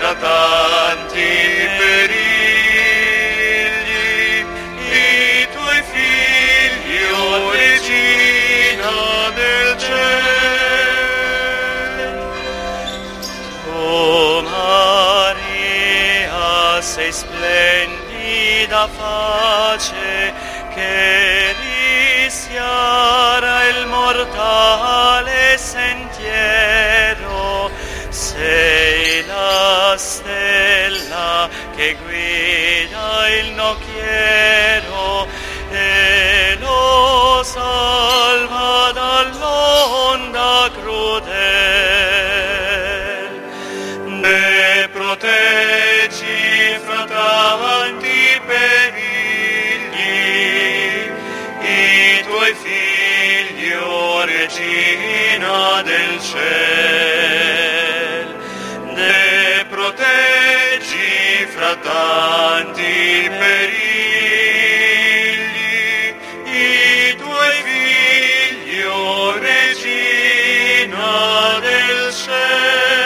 fra tanti perigli, i tuoi figli, o Regina del cielo. O Maria, sei splendida face che rischiara il mortale sentiero, sei la stella che guida il nocchiero e lo salva dall'onda crudel. Ne proteggi fra tanti perigli i tuoi figli, o Regina del cielo. Ne proteggi fra tanti perigli i tuoi figli, o Regina del cielo.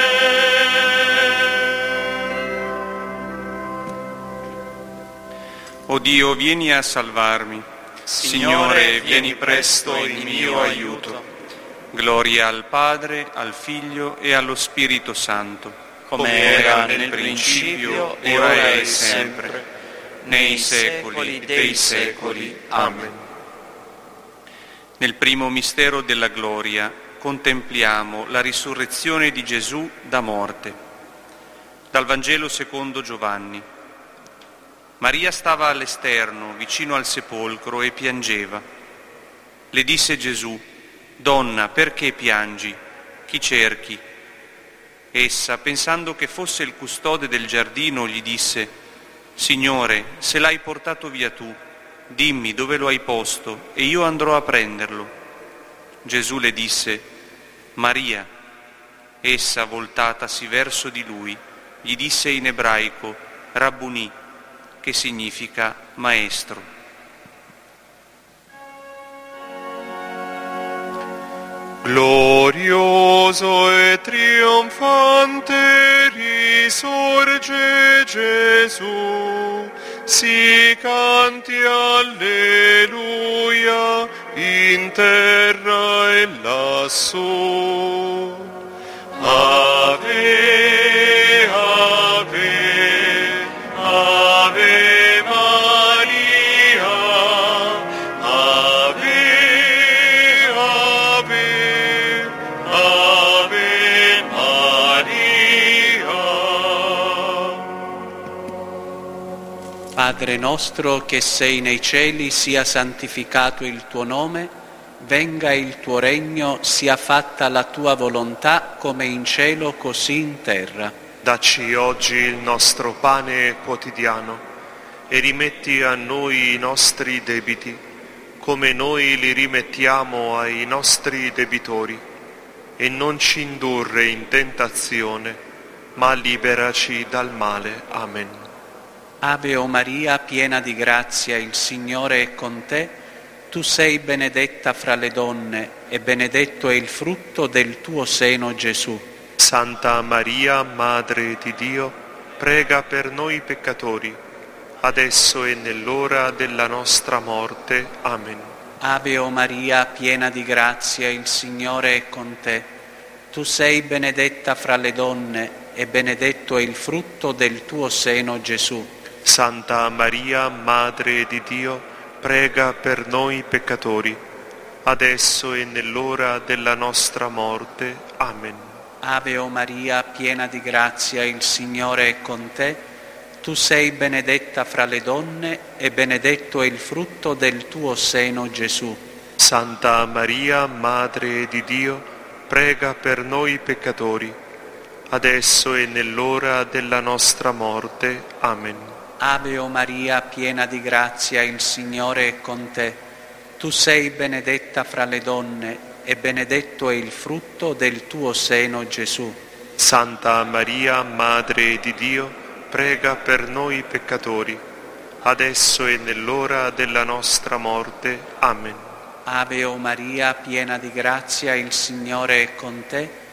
O Dio, vieni a salvarmi. Signore, vieni presto in mio aiuto. Gloria al Padre, al Figlio e allo Spirito Santo, come era nel principio, e ora e sempre, nei secoli dei secoli. Amen. Nel primo mistero della gloria contempliamo la risurrezione di Gesù da morte. Dal Vangelo secondo Giovanni. Maria stava all'esterno, vicino al sepolcro, e piangeva. Le disse Gesù: «Donna, perché piangi? Chi cerchi?» Essa, pensando che fosse il custode del giardino, gli disse: «Signore, se l'hai portato via tu, dimmi dove lo hai posto e io andrò a prenderlo». Gesù le disse: «Maria». Essa, voltatasi verso di lui, gli disse in ebraico: «Rabbuni», che significa maestro. Glorioso e trionfante risorge Gesù, si canti alleluia in terra e lassù. Ave, ave, ave Maria, ave, ave, ave Maria. Padre nostro che sei nei cieli, sia santificato il tuo nome, venga il tuo regno, sia fatta la tua volontà come in cielo così in terra. Dacci oggi il nostro pane quotidiano e rimetti a noi i nostri debiti, come noi li rimettiamo ai nostri debitori, e non ci indurre in tentazione, ma liberaci dal male. Amen. Ave o Maria, piena di grazia, il Signore è con te. Tu sei benedetta fra le donne e benedetto è il frutto del tuo seno, Gesù. Santa Maria, Madre di Dio, prega per noi peccatori, adesso e nell'ora della nostra morte. Amen. Ave o Maria, piena di grazia, il Signore è con te. Tu sei benedetta fra le donne e benedetto è il frutto del tuo seno, Gesù. Santa Maria, Madre di Dio, prega per noi peccatori, adesso e nell'ora della nostra morte. Amen. Ave o Maria, piena di grazia, il Signore è con te. Tu sei benedetta fra le donne e benedetto è il frutto del tuo seno, Gesù. Santa Maria, Madre di Dio, prega per noi peccatori, adesso e nell'ora della nostra morte. Amen. Ave o Maria, piena di grazia, il Signore è con te. Tu sei benedetta fra le donne e benedetto è il frutto del tuo seno, Gesù. Santa Maria, Madre di Dio, prega per noi peccatori, adesso e nell'ora della nostra morte. Amen. Ave o Maria, piena di grazia, il Signore è con te.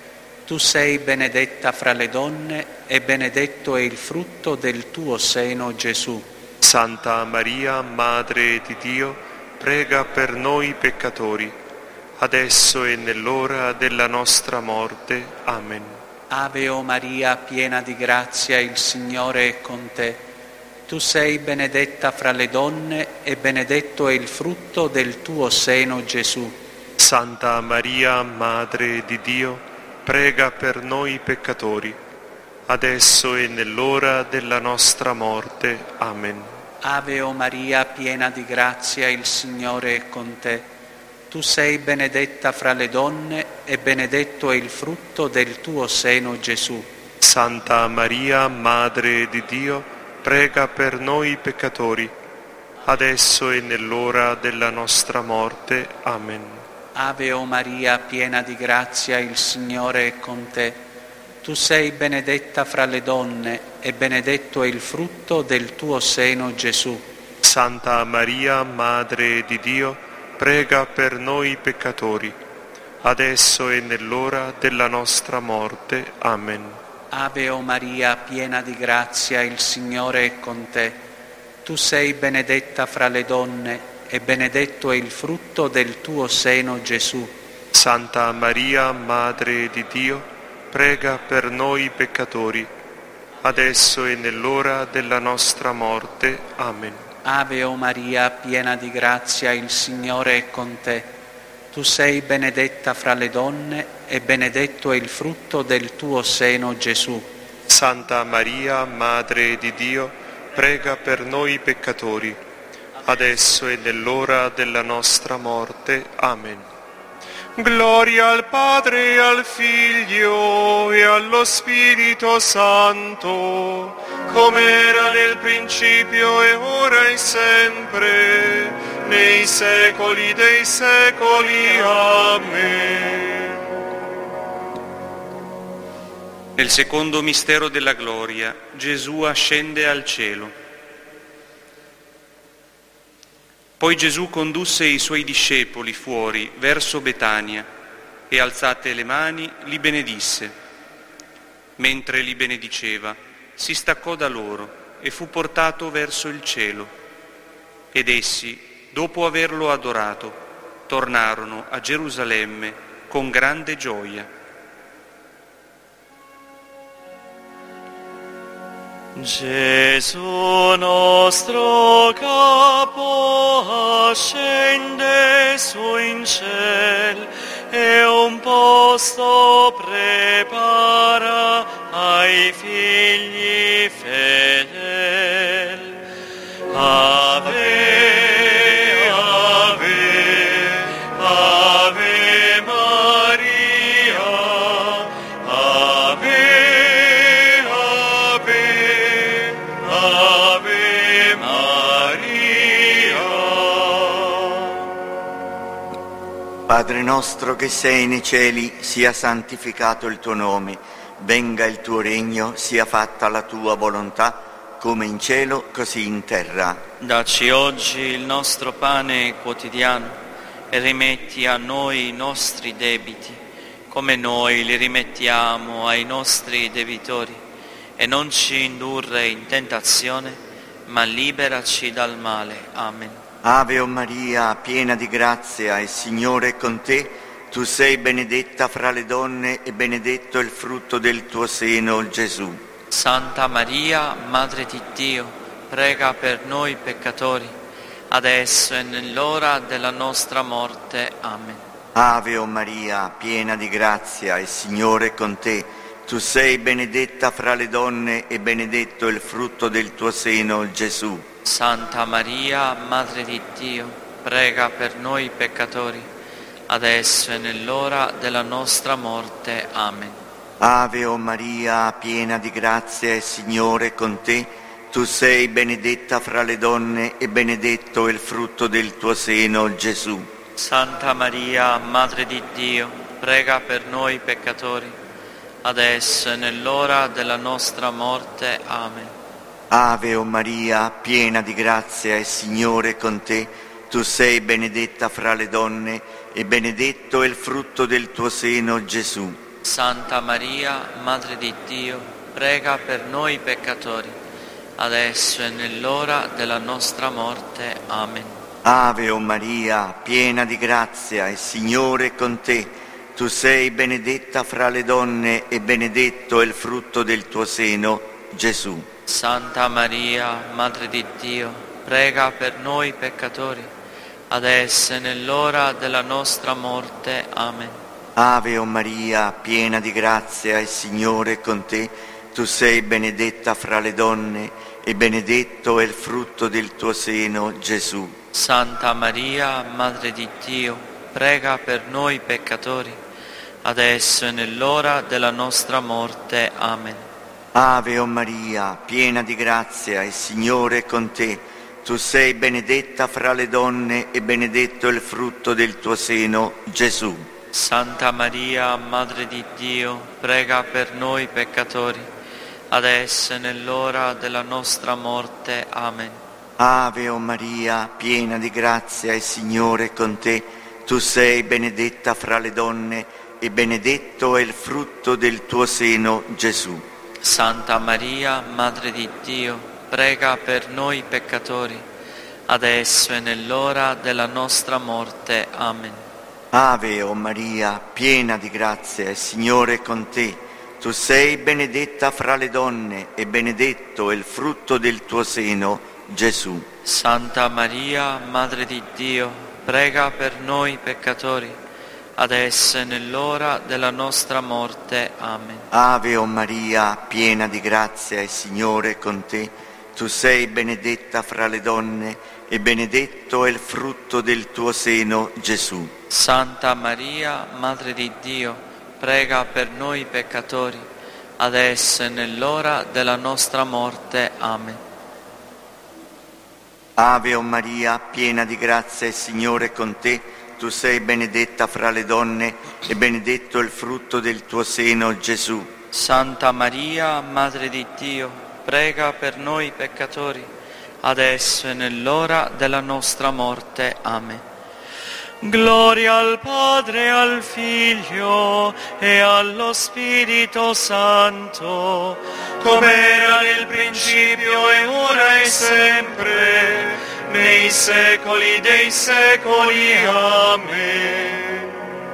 Tu sei benedetta fra le donne e benedetto è il frutto del tuo seno, Gesù. Santa Maria, Madre di Dio, prega per noi peccatori, adesso e nell'ora della nostra morte. Amen. Ave o Maria, piena di grazia, il Signore è con te. Tu sei benedetta fra le donne e benedetto è il frutto del tuo seno, Gesù. Santa Maria, Madre di Dio, prega per noi peccatori, adesso e nell'ora della nostra morte. Amen. Ave o Maria, piena di grazia, il Signore è con te. Tu sei benedetta fra le donne e benedetto è il frutto del tuo seno, Gesù. Santa Maria, Madre di Dio, prega per noi peccatori, adesso e nell'ora della nostra morte. Amen. Ave o Maria, piena di grazia, il Signore è con te. Tu sei benedetta fra le donne e benedetto è il frutto del tuo seno, Gesù. Santa Maria, Madre di Dio, prega per noi peccatori, adesso e nell'ora della nostra morte. Amen. Ave o Maria, piena di grazia, il Signore è con te. Tu sei benedetta fra le donne e benedetto è il frutto del tuo seno, Gesù. Santa Maria, Madre di Dio, prega per noi peccatori, adesso e nell'ora della nostra morte. Amen. Ave o Maria, piena di grazia, il Signore è con te. Tu sei benedetta fra le donne e benedetto è il frutto del tuo seno, Gesù. Santa Maria, Madre di Dio, prega per noi peccatori, adesso e nell'ora della nostra morte. Amen. Gloria al Padre e al Figlio e allo Spirito Santo, come era nel principio e ora e sempre, nei secoli dei secoli. Amen. Nel secondo mistero della gloria, Gesù ascende al cielo. Poi Gesù condusse i suoi discepoli fuori verso Betania e alzate le mani li benedisse. Mentre li benediceva, si staccò da loro e fu portato verso il cielo. Ed essi, dopo averlo adorato, tornarono a Gerusalemme con grande gioia. Gesù nostro capo ascende su in ciel e un posto prepara ai figli fedeli. Ave, ave, ave Maria, ave, ave, ave Maria. Padre nostro che sei nei cieli, sia santificato il tuo nome, venga il tuo regno, sia fatta la tua volontà, come in cielo, così in terra. Dacci oggi il nostro pane quotidiano e rimetti a noi i nostri debiti, come noi li rimettiamo ai nostri debitori, e non ci indurre in tentazione, ma liberaci dal male. Amen. Ave o Maria, piena di grazia, il Signore è con te. Tu sei benedetta fra le donne e benedetto il frutto del tuo seno, Gesù. Santa Maria, Madre di Dio, prega per noi peccatori, adesso e nell'ora della nostra morte. Amen. Ave o Maria, piena di grazia, il Signore è con te. Tu sei benedetta fra le donne e benedetto il frutto del tuo seno, Gesù. Santa Maria, Madre di Dio, prega per noi peccatori, adesso e nell'ora della nostra morte. Amen. Ave o Maria, piena di grazia, il Signore è con te. Tu sei benedetta fra le donne e benedetto il frutto del tuo seno, Gesù. Santa Maria, Madre di Dio, prega per noi peccatori, adesso e nell'ora della nostra morte. Amen. Ave o Maria, piena di grazia, il Signore è con te. Tu sei benedetta fra le donne e benedetto è il frutto del tuo seno, Gesù. Santa Maria, Madre di Dio, prega per noi peccatori, adesso e nell'ora della nostra morte. Amen. Ave o Maria, piena di grazia, il Signore è con te. Tu sei benedetta fra le donne e benedetto è il frutto del tuo seno, Gesù. Santa Maria, Madre di Dio, prega per noi peccatori, adesso e nell'ora della nostra morte. Amen. Ave o Maria, piena di grazia, il Signore è con te. Tu sei benedetta fra le donne e benedetto è il frutto del tuo seno, Gesù. Santa Maria, Madre di Dio, prega per noi peccatori, adesso e nell'ora della nostra morte. Amen. Ave o Maria, piena di grazia, il Signore è con te. Tu sei benedetta fra le donne e benedetto è il frutto del tuo seno, Gesù. Santa Maria, Madre di Dio, prega per noi peccatori, adesso e nell'ora della nostra morte. Amen. Ave o Maria, piena di grazia, il Signore è con te. Tu sei benedetta fra le donne e benedetto è il frutto del tuo seno, Gesù. Santa Maria, Madre di Dio, prega per noi peccatori, adesso e nell'ora della nostra morte. Amen. Ave o Maria, piena di grazia, il Signore è con te. Tu sei benedetta fra le donne e benedetto è il frutto del tuo seno, Gesù. Santa Maria, Madre di Dio, prega per noi peccatori, adesso e nell'ora della nostra morte. Amen. Ave o Maria, piena di grazia, il Signore è con te. Tu sei benedetta fra le donne e benedetto è il frutto del tuo seno, Gesù. Santa Maria, Madre di Dio, prega per noi peccatori, adesso e nell'ora della nostra morte. Amen. Ave o Maria, piena di grazia, il Signore è con te. Tu sei benedetta fra le donne e benedetto è il frutto del tuo seno, Gesù. Santa Maria, Madre di Dio, prega per noi peccatori, adesso e nell'ora della nostra morte. Amen. Gloria al Padre, e al Figlio e allo Spirito Santo, come era nel principio e ora e sempre, nei secoli dei secoli. Amen.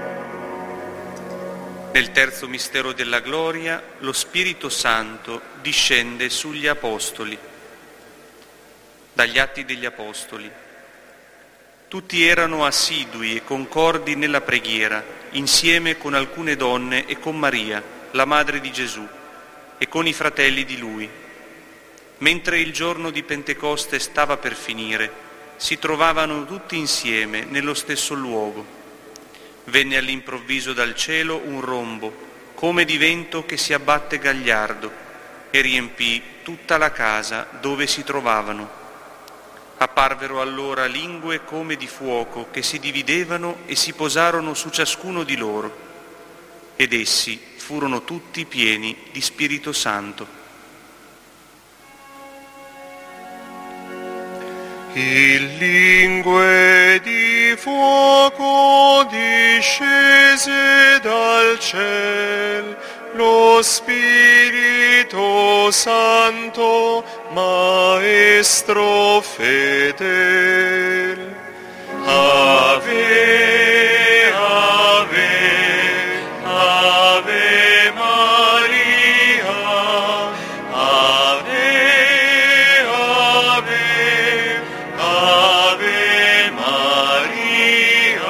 Nel terzo mistero della gloria, lo Spirito Santo discende sugli Apostoli. Dagli Atti degli Apostoli. Tutti erano assidui e concordi nella preghiera, insieme con alcune donne e con Maria, la madre di Gesù, e con i fratelli di lui. Mentre il giorno di Pentecoste stava per finire, si trovavano tutti insieme nello stesso luogo. Venne all'improvviso dal cielo un rombo, come di vento che si abbatte gagliardo, e riempì tutta la casa dove si trovavano. Apparvero allora lingue come di fuoco che si dividevano e si posarono su ciascuno di loro, ed essi furono tutti pieni di Spirito Santo. In lingue di fuoco discese dal ciel lo Spirito Santo, Maestro fedel. Ave, ave, ave Maria, ave, ave, ave Maria.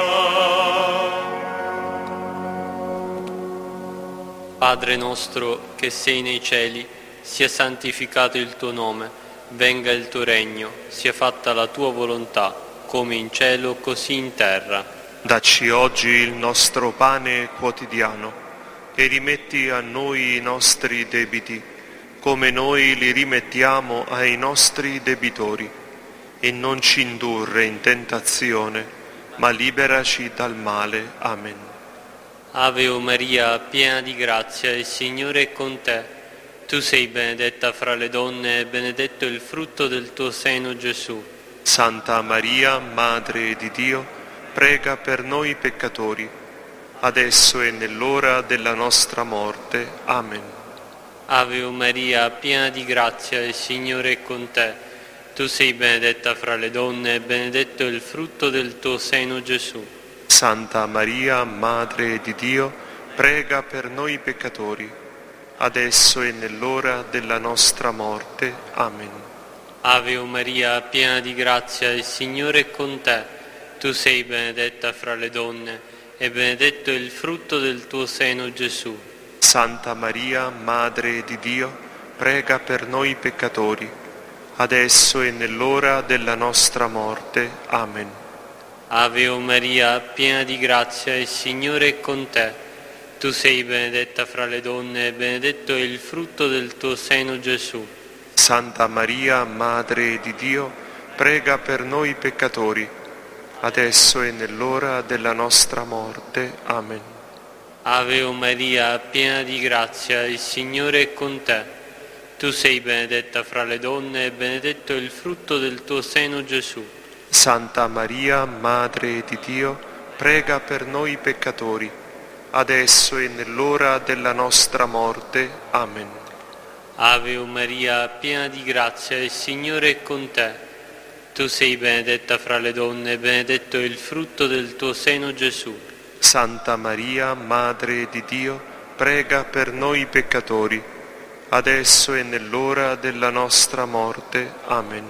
Padre nostro che sei nei cieli, sia santificato il tuo nome, venga il tuo regno, sia fatta la tua volontà, come in cielo così in terra. Dacci oggi il nostro pane quotidiano e rimetti a noi i nostri debiti, come noi li rimettiamo ai nostri debitori. E non ci indurre in tentazione, ma liberaci dal male. Amen. Ave o Maria, piena di grazia, il Signore è con te. Tu sei benedetta fra le donne e benedetto il frutto del tuo seno, Gesù. Santa Maria, Madre di Dio, prega per noi peccatori, adesso e nell'ora della nostra morte. Amen. Ave Maria, piena di grazia, il Signore è con te. Tu sei benedetta fra le donne e benedetto è il frutto del tuo seno, Gesù. Santa Maria, Madre di Dio, prega per noi peccatori, adesso e nell'ora della nostra morte. Amen. Ave Maria, piena di grazia, il Signore è con te. Tu sei benedetta fra le donne e benedetto è il frutto del tuo seno, Gesù. Santa Maria, Madre di Dio, prega per noi peccatori, adesso e nell'ora della nostra morte. Amen. Ave Maria, piena di grazia, il Signore è con te. Tu sei benedetta fra le donne e benedetto è il frutto del tuo seno, Gesù. Santa Maria, Madre di Dio, prega per noi peccatori, adesso e nell'ora della nostra morte. Amen. Ave Maria, piena di grazia, il Signore è con te. Tu sei benedetta fra le donne e benedetto è il frutto del tuo seno, Gesù. Santa Maria, Madre di Dio, prega per noi peccatori, adesso e nell'ora della nostra morte. Amen. Ave Maria, piena di grazia, il Signore è con te. Tu sei benedetta fra le donne e benedetto è il frutto del tuo seno, Gesù. Santa Maria, Madre di Dio, prega per noi peccatori, adesso e nell'ora della nostra morte. Amen.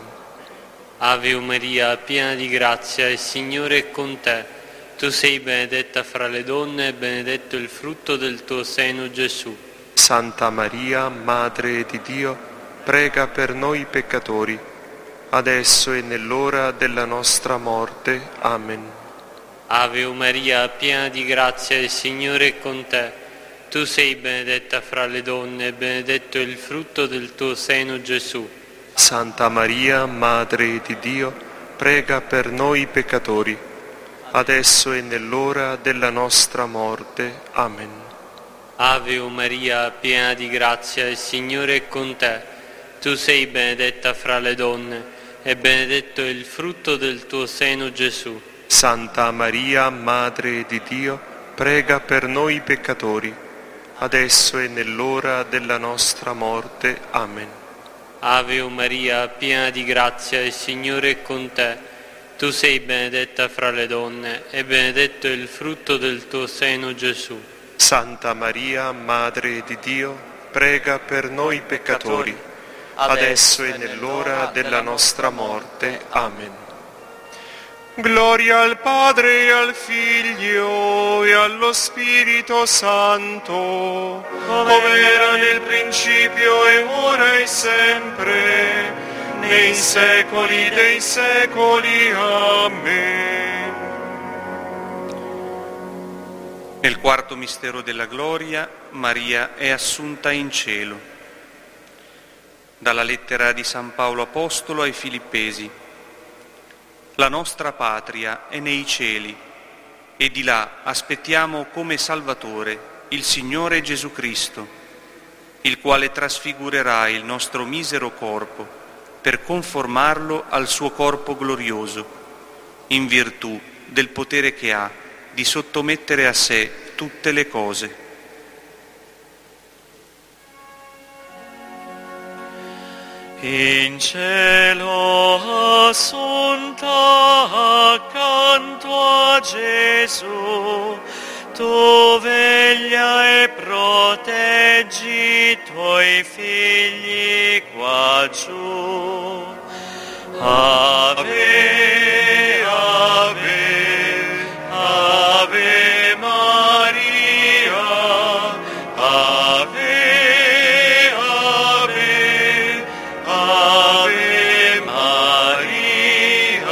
Ave Maria, piena di grazia, il Signore è con te. Tu sei benedetta fra le donne e benedetto il frutto del tuo seno, Gesù. Santa Maria, Madre di Dio, prega per noi peccatori, adesso e nell'ora della nostra morte. Amen. Ave Maria, piena di grazia, il Signore è con te. Tu sei benedetta fra le donne e benedetto è il frutto del tuo seno, Gesù. Santa Maria, Madre di Dio, prega per noi peccatori, adesso e nell'ora della nostra morte. Amen. Ave Maria, piena di grazia, il Signore è con te. Tu sei benedetta fra le donne e benedetto è il frutto del tuo seno, Gesù. Santa Maria, Madre di Dio, prega per noi peccatori, adesso e nell'ora della nostra morte. Amen. Ave Maria, piena di grazia, il Signore è con te. Tu sei benedetta fra le donne e benedetto è il frutto del tuo seno, Gesù. Santa Maria, Madre di Dio, prega per noi peccatori, adesso e nell'ora della nostra morte. Amen. Gloria al Padre e al Figlio e allo Spirito Santo, come era nel principio e ora e sempre, nei secoli dei secoli. Amen. Nel quarto mistero della gloria, Maria è assunta in cielo. Dalla lettera di San Paolo Apostolo ai Filippesi. La nostra patria è nei cieli e di là aspettiamo come Salvatore il Signore Gesù Cristo, il quale trasfigurerà il nostro misero corpo per conformarlo al suo corpo glorioso, in virtù del potere che ha di sottomettere a sé tutte le cose. In cielo assunta accanto a Gesù, tu veglia e proteggi i tuoi figli qua giù. Ave, ave, ave Maria, ave, ave, ave Maria.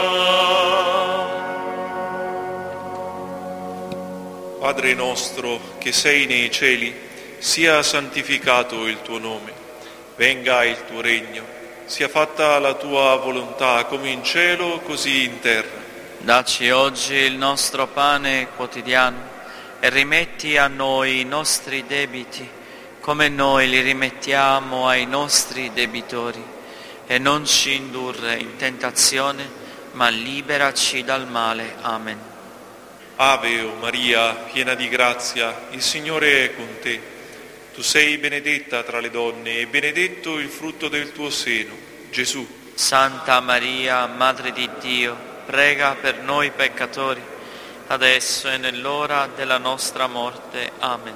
Padre nostro che sei nei cieli, sia santificato il tuo nome, venga il tuo regno, sia fatta la tua volontà come in cielo così in terra. Dacci oggi il nostro pane quotidiano e rimetti a noi i nostri debiti come noi li rimettiamo ai nostri debitori, e non ci indurre in tentazione ma liberaci dal male. Amen. Ave o Maria, piena di grazia, il Signore è con te. Tu sei benedetta tra le donne e benedetto il frutto del tuo seno, Gesù. Santa Maria, Madre di Dio, prega per noi peccatori, adesso e nell'ora della nostra morte. Amen.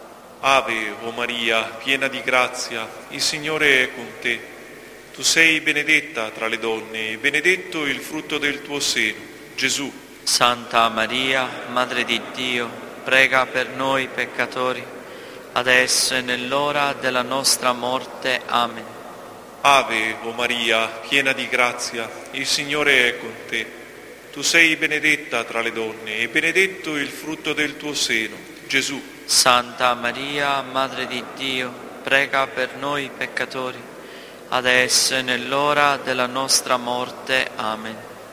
Ave o Maria, piena di grazia, il Signore è con te. Tu sei benedetta tra le donne e benedetto il frutto del tuo seno, Gesù. Santa Maria, Madre di Dio, prega per noi peccatori, adesso e nell'ora della nostra morte. Amen. Ave o Maria, piena di grazia, il Signore è con te. Tu sei benedetta tra le donne e benedetto il frutto del tuo seno, Gesù. Santa Maria, Madre di Dio, prega per noi peccatori, adesso e nell'ora della nostra morte. Amen.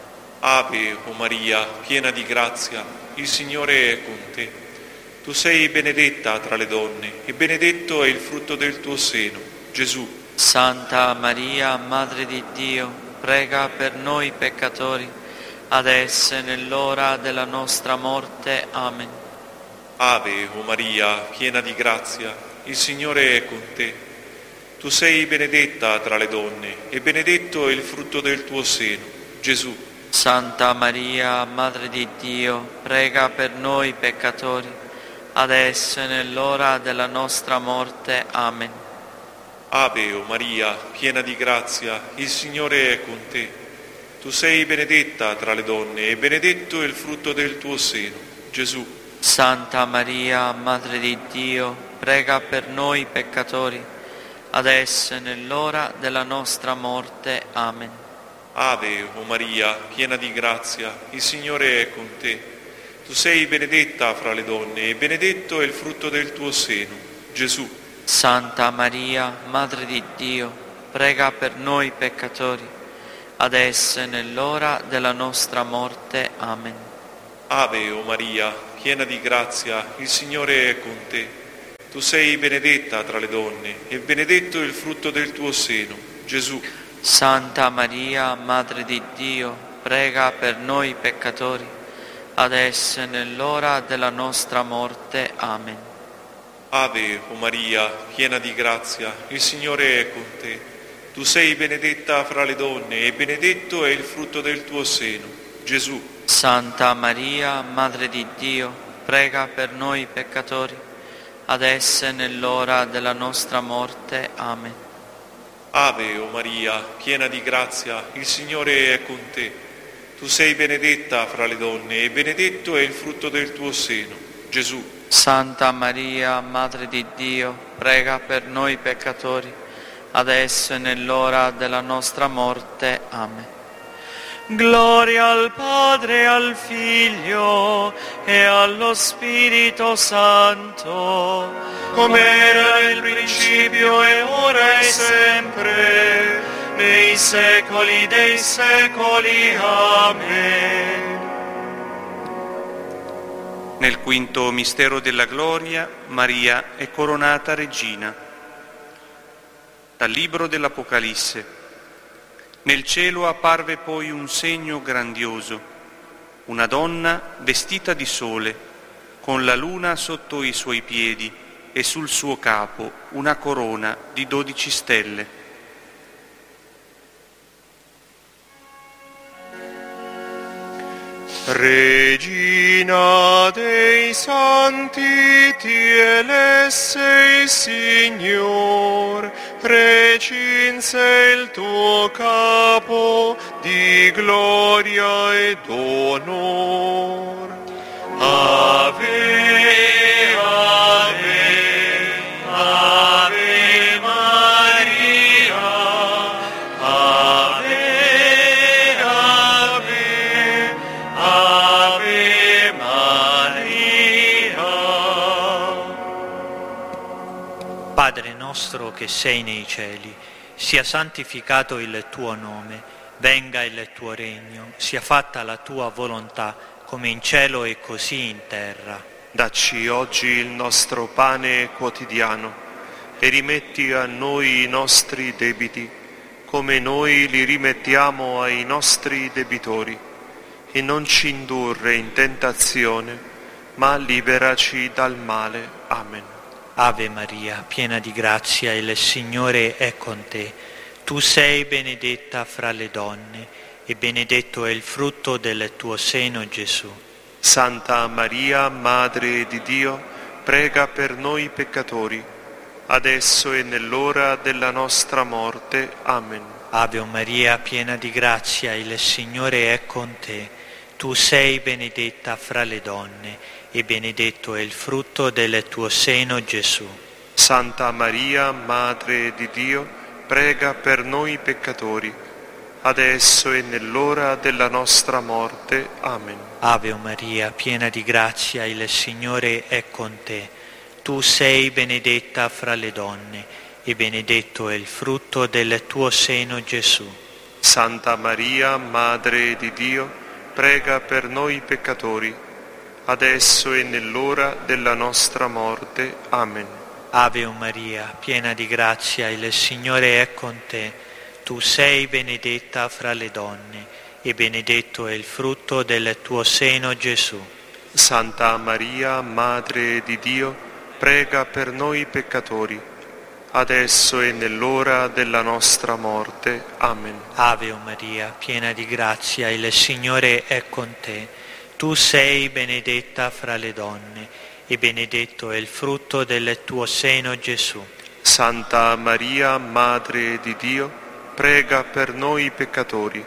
Ave o Maria, piena di grazia, il Signore è con te. Tu sei benedetta tra le donne e benedetto è il frutto del tuo seno, Gesù. Santa Maria, Madre di Dio, prega per noi peccatori, adesso e nell'ora della nostra morte. Amen. Ave o Maria, piena di grazia, il Signore è con te. Tu sei benedetta tra le donne e benedetto è il frutto del tuo seno, Gesù. Santa Maria, Madre di Dio, prega per noi peccatori, adesso e nell'ora della nostra morte. Amen. Ave o Maria, piena di grazia, il Signore è con te. Tu sei benedetta tra le donne e benedetto è il frutto del tuo seno, Gesù. Santa Maria, Madre di Dio, prega per noi peccatori, adesso e nell'ora della nostra morte. Amen. Ave o Maria, piena di grazia, il Signore è con te. Tu sei benedetta fra le donne e benedetto è il frutto del tuo seno, Gesù. Santa Maria, Madre di Dio, prega per noi peccatori, adesso e nell'ora della nostra morte. Amen. Ave o Maria, piena di grazia, il Signore è con te. Tu sei benedetta tra le donne e benedetto è il frutto del tuo seno, Gesù. Santa Maria, Madre di Dio, prega per noi peccatori, adesso e nell'ora della nostra morte. Amen. Ave o Maria, piena di grazia, il Signore è con te. Tu sei benedetta fra le donne e benedetto è il frutto del tuo seno, Gesù. Santa Maria, Madre di Dio, prega per noi peccatori, adesso e nell'ora della nostra morte. Amen. Ave o Maria, piena di grazia, il Signore è con te. Tu sei benedetta fra le donne e benedetto è il frutto del tuo seno, Gesù. Santa Maria, Madre di Dio, prega per noi peccatori, adesso e nell'ora della nostra morte. Amen. Gloria al Padre, al Figlio e allo Spirito Santo, come era nel principio e ora e sempre, nei secoli dei secoli. Amen. Nel quinto mistero della gloria, Maria è coronata regina. Dal libro dell'Apocalisse. Nel cielo apparve poi un segno grandioso, una donna vestita di sole, con la luna sotto i suoi piedi e sul suo capo una corona di 12 stelle. Regina dei santi, ti elesse il Signor, recinse il tuo capo di gloria ed onor. Ave, Ave, Ave Maria, Ave, Ave, Ave Maria. Padre nostro che sei nei cieli, sia santificato il tuo nome, venga il tuo regno, sia fatta la tua volontà, come in cielo e così in terra. Dacci oggi il nostro pane quotidiano e rimetti a noi i nostri debiti, come noi li rimettiamo ai nostri debitori. e non ci indurre in tentazione, ma liberaci dal male. Amen. Ave Maria, piena di grazia, il Signore è con te. Tu sei benedetta fra le donne, e benedetto è il frutto del tuo seno, Gesù. Santa Maria, Madre di Dio, prega per noi peccatori, adesso e nell'ora della nostra morte. Amen. Ave Maria, piena di grazia, il Signore è con te. Tu sei benedetta fra le donne, e benedetto è il frutto del tuo seno, Gesù. Santa Maria, Madre di Dio, prega per noi peccatori, adesso e nell'ora della nostra morte. Amen. Ave Maria, piena di grazia, il Signore è con te. Tu sei benedetta fra le donne, e benedetto è il frutto del tuo seno, Gesù. Santa Maria, Madre di Dio, prega per noi peccatori, adesso e nell'ora della nostra morte. Amen. Ave Maria, piena di grazia, il Signore è con te. Tu sei benedetta fra le donne, e benedetto è il frutto del tuo seno, Gesù. Santa Maria, Madre di Dio, prega per noi peccatori, adesso e nell'ora della nostra morte. Amen. Ave Maria, piena di grazia, il Signore è con te. Tu sei benedetta fra le donne, e benedetto è il frutto del tuo seno, Gesù. Santa Maria, Madre di Dio, prega per noi peccatori,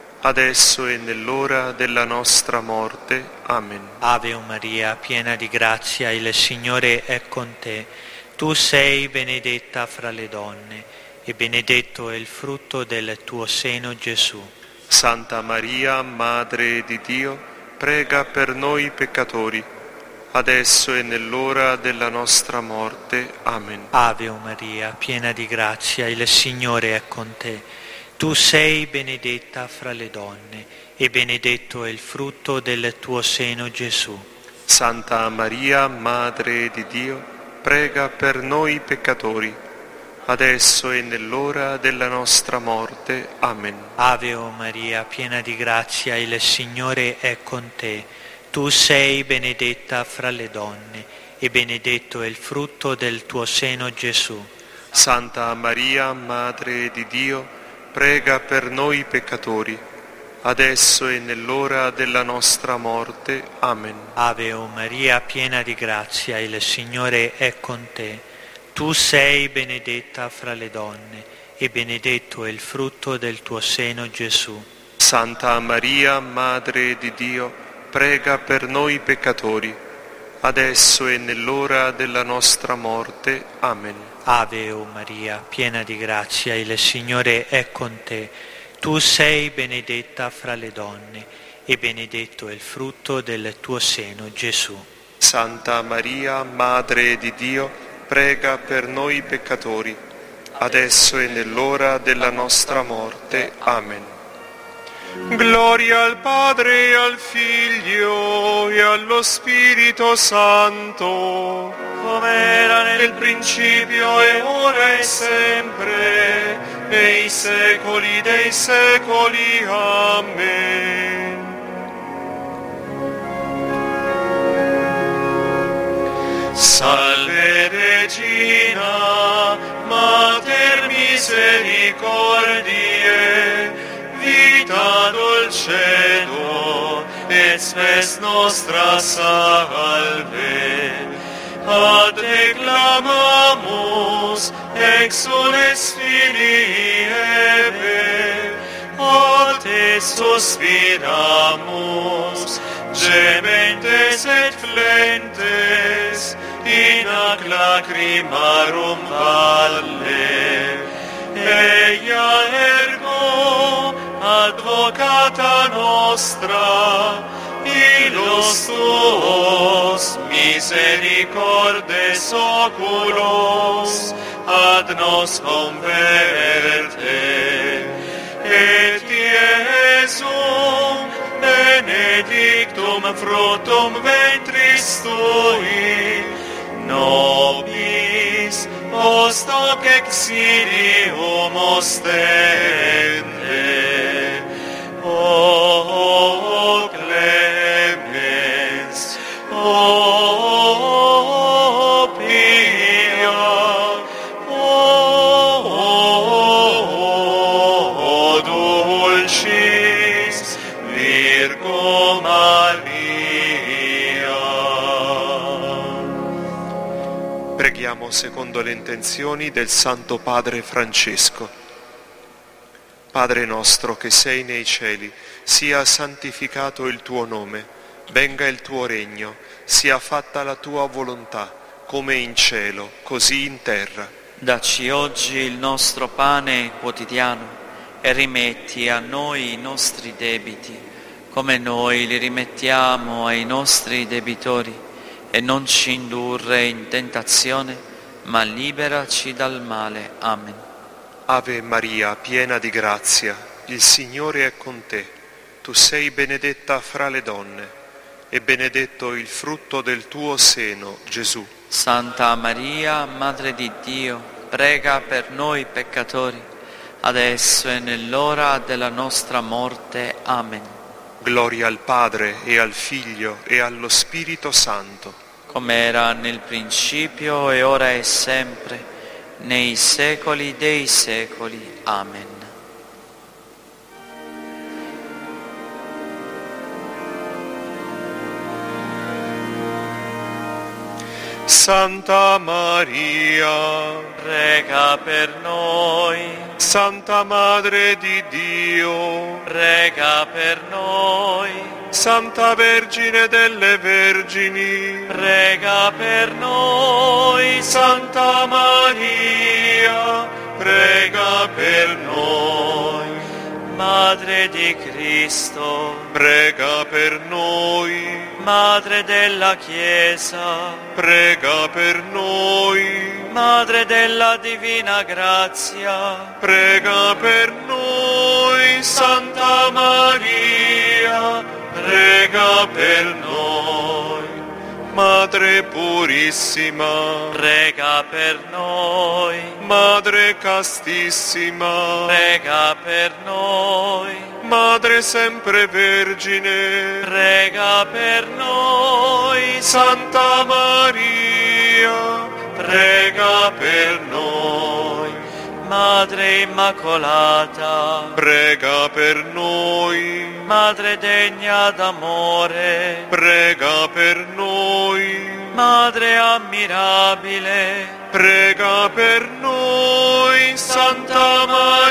adesso e nell'ora della nostra morte. Amen. Ave Maria, piena di grazia, il Signore è con te. Tu sei benedetta fra le donne, e benedetto è il frutto del tuo seno, Gesù. Santa Maria, Madre di Dio, prega per noi peccatori, adesso e nell'ora della nostra morte. Amen. Ave Maria, piena di grazia, il Signore è con te. Tu sei benedetta fra le donne, e benedetto è il frutto del tuo seno, Gesù. Santa Maria, Madre di Dio, prega per noi peccatori, adesso e nell'ora della nostra morte. Amen. Ave Maria, piena di grazia, il Signore è con te. Tu sei benedetta fra le donne, e benedetto è il frutto del tuo seno, Gesù. Santa Maria, Madre di Dio, prega per noi peccatori, adesso e nell'ora della nostra morte. Amen. Ave Maria, piena di grazia, il Signore è con te. Tu sei benedetta fra le donne, e benedetto è il frutto del tuo seno, Gesù. Santa Maria, Madre di Dio, prega per noi peccatori, adesso e nell'ora della nostra morte. Amen. Ave Maria, piena di grazia, il Signore è con te. Tu sei benedetta fra le donne, e benedetto è il frutto del tuo seno, Gesù. Santa Maria, Madre di Dio, prega per noi peccatori, adesso e nell'ora della nostra morte. Amen. Gloria al Padre e al Figlio e allo Spirito Santo, come era nel principio e ora e sempre, e i secoli dei secoli. Amen. Salve Regina, Mater misericordiae, vita dulcedo, et spes nostra salve. A te clamamus, exules filii Eve, a te suspiramus, gementes et flentes, in ac lacrimarum valle. Eia ergo, advocata nostra, illos tuos misericordes oculos ad nos converte. Et Iesum benedictum fructum ventris tui, nobis post hoc exilium ostende. O dulcis Virgo Maria. Preghiamo secondo le intenzioni del Santo Padre Francesco. Padre nostro che sei nei cieli, sia santificato il tuo nome, venga il tuo regno, sia fatta la tua volontà, come in cielo, così in terra. Dacci oggi il nostro pane quotidiano e rimetti a noi i nostri debiti, come noi li rimettiamo ai nostri debitori, e non ci indurre in tentazione, ma liberaci dal male. Amen. Ave Maria, piena di grazia, il Signore è con te. Tu sei benedetta fra le donne, e benedetto il frutto del tuo seno, Gesù. Santa Maria, Madre di Dio, prega per noi peccatori, adesso e nell'ora della nostra morte. Amen. Gloria al Padre, e al Figlio, e allo Spirito Santo. Come era nel principio, e ora e sempre, nei secoli dei secoli. Amen. Santa Maria, prega per noi. Santa Madre di Dio, Prega per noi. Santa Vergine delle Vergini, Prega per noi. Santa Maria, prega per noi. Madre di Cristo, Prega per noi. Madre della Chiesa, Prega per noi. Madre della Divina Grazia, Prega per noi. Santa Maria, prega per noi. Madre purissima, prega per noi. Madre castissima, Prega per noi. Madre sempre Vergine, Prega per noi. Santa Maria, prega per noi. Madre Immacolata, Prega per noi. Madre degna d'amore, Prega per noi. Madre ammirabile, Prega per noi. Santa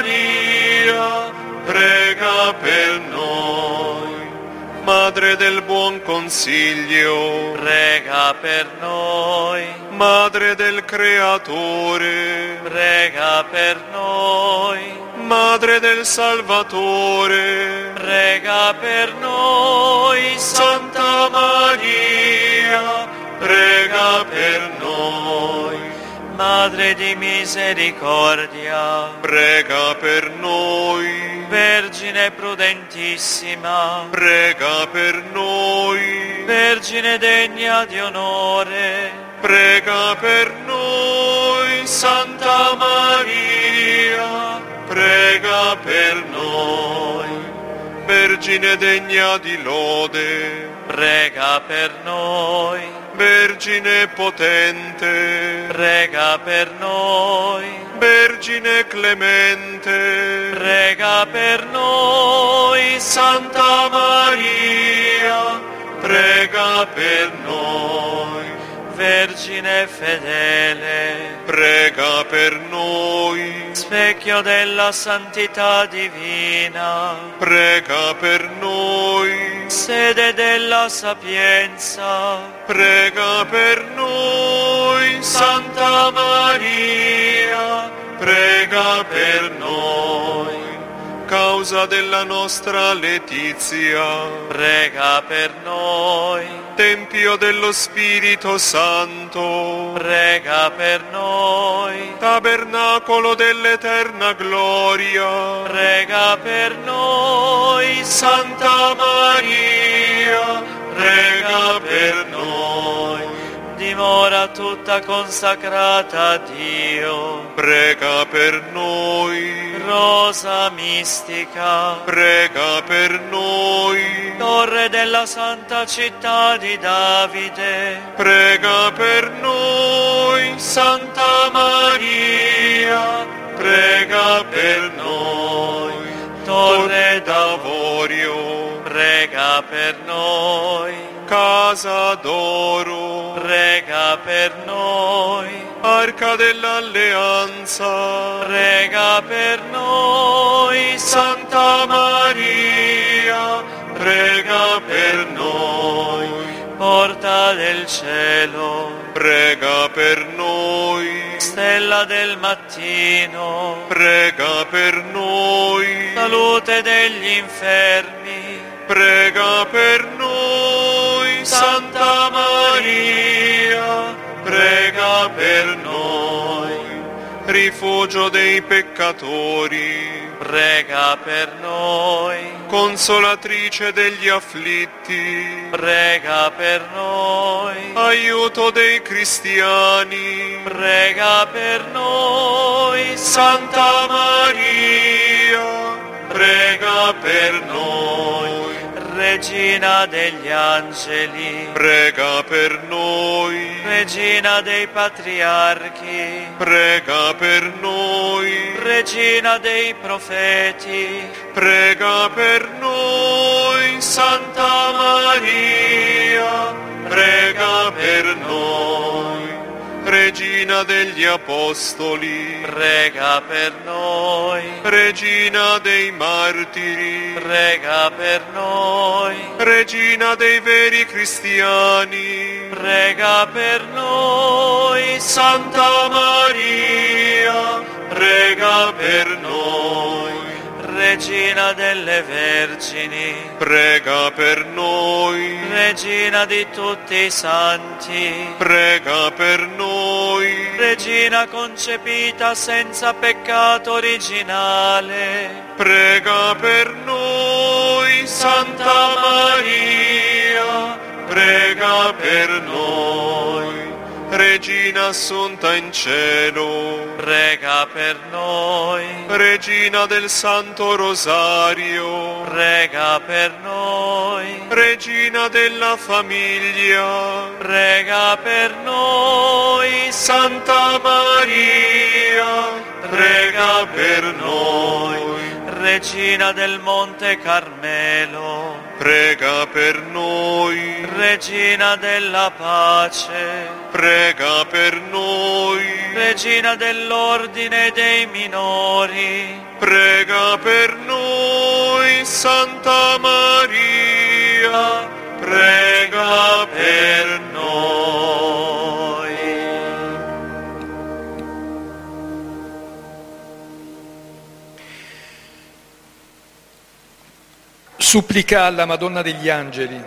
Maria, prega per noi. Madre del buon consiglio, prega per noi. Madre del Creatore, Prega per noi. Madre del Salvatore, Prega per noi. Santa Maria, prega per noi. Madre di misericordia, Prega per noi. Vergine prudentissima, Prega per noi. Vergine degna di onore, Prega per noi. Santa Maria, prega per noi. Vergine degna di lode, prega per noi. Vergine potente, Prega per noi. Vergine clemente, Prega per noi. Santa Maria, prega per noi. Vergine fedele, Prega per noi. specchio della santità divina, Prega per noi. sede della sapienza, Prega per noi. Santa Maria, prega per noi. Causa della nostra letizia, prega per noi. Tempio dello Spirito Santo, Prega per noi. Tabernacolo dell'eterna gloria, Prega per noi. Santa Maria, prega per noi. Dimora tutta consacrata a Dio, Prega per noi. rosa mistica, Prega per noi. torre della santa città di Davide, Prega per noi. Santa Maria, prega per noi. torre Monte d'Avorio, prega per noi. Casa d'Oro, Prega per noi. Arca dell'Alleanza, Prega per noi. Santa Maria, prega per noi. Porta del cielo, Prega per noi. stella del mattino, Prega per noi. salute degli infermi, Prega per noi. Santa Maria, prega per noi. Rifugio dei peccatori, prega per noi. consolatrice degli afflitti, Prega per noi. aiuto dei cristiani, Prega per noi. Santa Maria, prega per noi. Regina degli angeli, Prega per noi, Regina dei patriarchi, prega per noi, Regina dei profeti, prega per noi, Santa Maria, prega per noi, Regina degli Apostoli, prega per noi. Regina dei Martiri, Prega per noi. Regina dei veri cristiani, Prega per noi. Santa Maria, prega per noi. Regina delle Vergini, Prega per noi, Regina di tutti i santi, prega per noi, Regina concepita senza peccato originale, prega per noi, Santa Maria, prega per noi, Regina assunta in cielo, prega per noi. Regina del Santo Rosario, Prega per noi. Regina della famiglia, Prega per noi. Santa Maria, prega per noi. Regina del Monte Carmelo, Prega per noi, Regina della pace, prega per noi, Regina dell'ordine dei minori, prega per noi, Santa Maria, prega per noi. Supplica alla Madonna degli Angeli,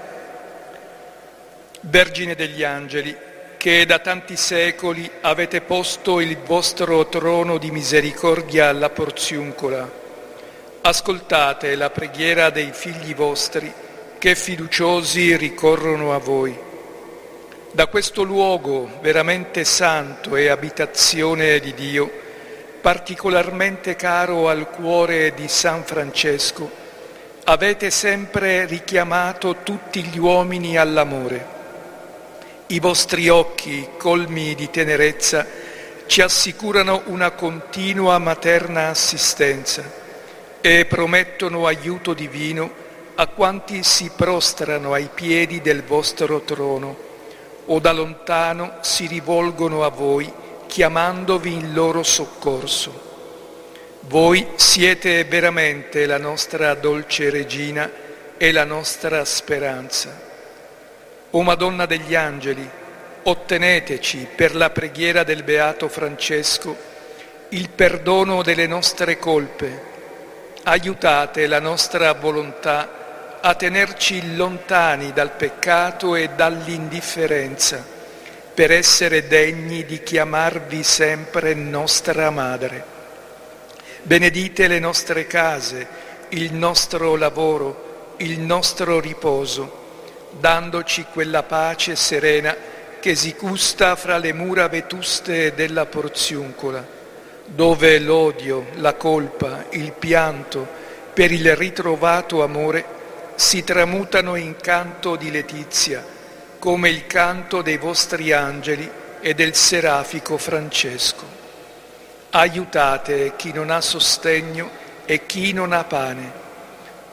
Vergine degli Angeli, che da tanti secoli avete posto il vostro trono di misericordia alla Porziuncola. Ascoltate la preghiera dei figli vostri che fiduciosi ricorrono a voi. Da questo luogo veramente santo e abitazione di Dio, particolarmente caro al cuore di San Francesco, avete sempre richiamato tutti gli uomini all'amore. I vostri occhi, colmi di tenerezza, ci assicurano una continua materna assistenza e promettono aiuto divino a quanti si prostrano ai piedi del vostro trono o da lontano si rivolgono a voi chiamandovi in loro soccorso. Voi siete veramente la nostra dolce Regina e la nostra speranza. O Madonna degli Angeli, otteneteci per la preghiera del Beato Francesco il perdono delle nostre colpe. Aiutate la nostra volontà a tenerci lontani dal peccato e dall'indifferenza, per essere degni di chiamarvi sempre nostra Madre. Benedite le nostre case, il nostro lavoro, il nostro riposo, dandoci quella pace serena che si gusta fra le mura vetuste della Porziuncola, dove l'odio, la colpa, il pianto per il ritrovato amore si tramutano in canto di letizia, come il canto dei vostri angeli e del serafico Francesco. Aiutate chi non ha sostegno e chi non ha pane.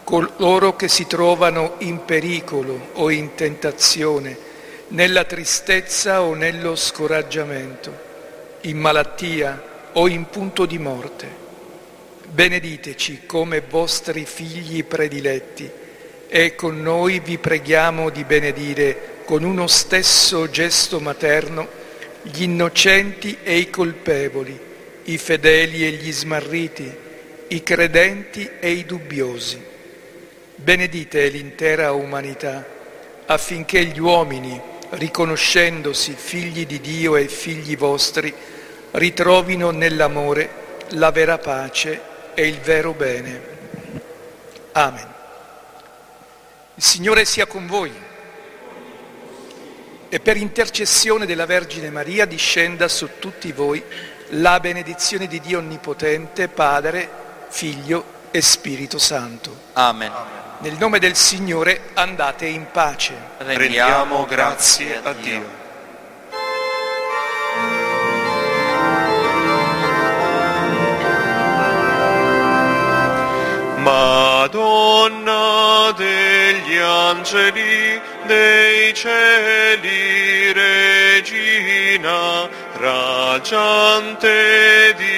coloro che si trovano in pericolo o in tentazione, nella tristezza o nello scoraggiamento, in malattia o in punto di morte. Benediteci come vostri figli prediletti e con noi vi preghiamo di benedire con uno stesso gesto materno gli innocenti e i colpevoli, i fedeli e gli smarriti, i credenti e i dubbiosi. Benedite l'intera umanità affinché gli uomini, riconoscendosi figli di Dio e figli vostri, ritrovino nell'amore la vera pace e il vero bene. Amen. Il Signore sia con voi e per intercessione della Vergine Maria discenda su tutti voi la benedizione di Dio Onnipotente, Padre, Figlio e Spirito Santo. Amen. Nel nome del Signore andate in pace. Rendiamo grazie a Dio. Madonna degli angeli, dei cieli, Regina, raggiante di